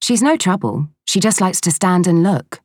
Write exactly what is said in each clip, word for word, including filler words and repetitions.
She's no trouble. She just likes to stand and look.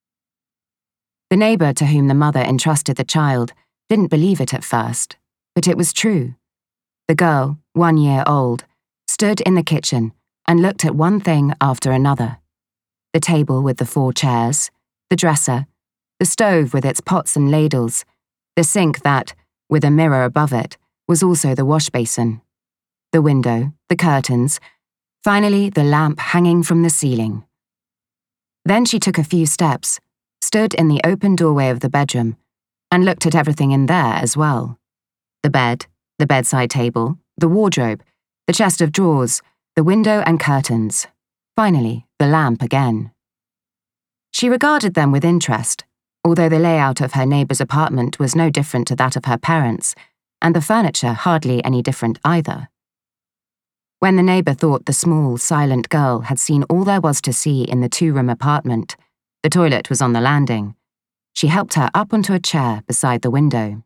The neighbour to whom the mother entrusted the child didn't believe it at first, but it was true. The girl, one year old, stood in the kitchen and looked at one thing after another. The table with the four chairs, the dresser, the stove with its pots and ladles, the sink that, with a mirror above it, was also the wash basin, the window, the curtains, finally the lamp hanging from the ceiling. Then she took a few steps, stood in the open doorway of the bedroom, and looked at everything in there as well. The bed, the bedside table, the wardrobe, the chest of drawers, the window and curtains. Finally, the lamp again. She regarded them with interest, although the layout of her neighbour's apartment was no different to that of her parents', and the furniture hardly any different either. When the neighbour thought the small, silent girl had seen all there was to see in the two-room apartment, the toilet was on the landing, she helped her up onto a chair beside the window.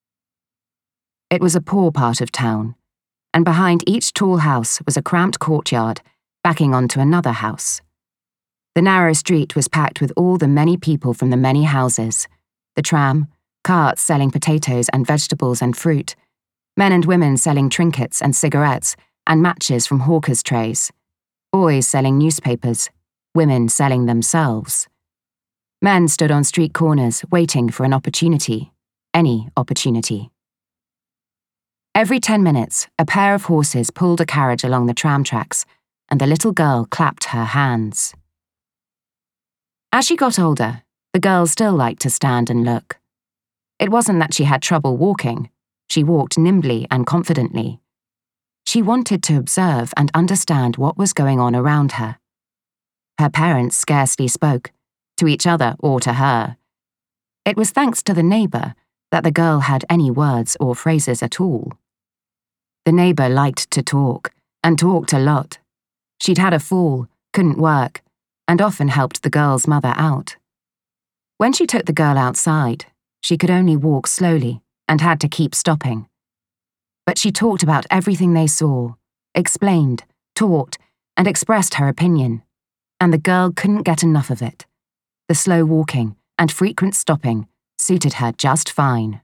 It was a poor part of town, and behind each tall house was a cramped courtyard backing onto another house. The narrow street was packed with all the many people from the many houses, the tram, carts selling potatoes and vegetables and fruit, men and women selling trinkets and cigarettes and matches from hawkers' trays, boys selling newspapers, women selling themselves. Men stood on street corners waiting for an opportunity, any opportunity. Every ten minutes, a pair of horses pulled a carriage along the tram tracks, and the little girl clapped her hands. As she got older, the girl still liked to stand and look. It wasn't that she had trouble walking. She walked nimbly and confidently. She wanted to observe and understand what was going on around her. Her parents scarcely spoke, to each other or to her. It was thanks to the neighbour that the girl had any words or phrases at all. The neighbour liked to talk, and talked a lot. She'd had a fall, couldn't work, and often helped the girl's mother out. When she took the girl outside, she could only walk slowly and had to keep stopping. But she talked about everything they saw, explained, talked, and expressed her opinion, and the girl couldn't get enough of it. The slow walking and frequent stopping suited her just fine.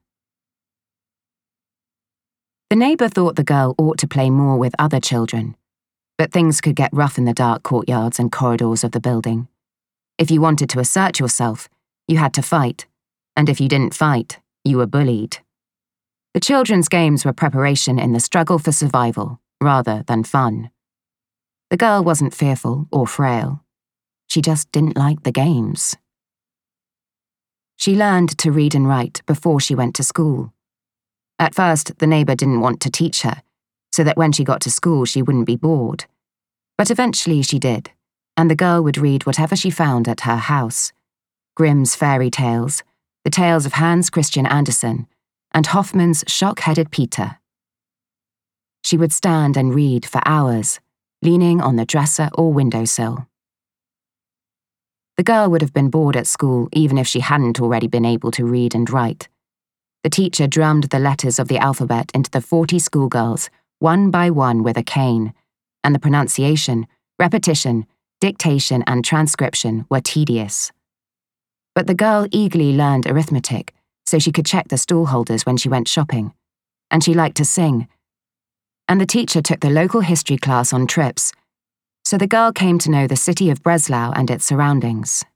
The neighbour thought the girl ought to play more with other children, but things could get rough in the dark courtyards and corridors of the building. If you wanted to assert yourself, you had to fight, and if you didn't fight, you were bullied. The children's games were preparation in the struggle for survival, rather than fun. The girl wasn't fearful or frail. She just didn't like the games. She learned to read and write before she went to school. At first, the neighbour didn't want to teach her, so that when she got to school she wouldn't be bored. But eventually she did, and the girl would read whatever she found at her house. Grimm's fairy tales, the tales of Hans Christian Andersen, and Hoffmann's Shock-Headed Peter. She would stand and read for hours, leaning on the dresser or windowsill. The girl would have been bored at school even if she hadn't already been able to read and write. The teacher drummed the letters of the alphabet into the forty schoolgirls, one by one with a cane, and the pronunciation, repetition, dictation and transcription were tedious. But the girl eagerly learned arithmetic so she could check the stall holders when she went shopping, and she liked to sing. And the teacher took the local history class on trips, so the girl came to know the city of Breslau and its surroundings.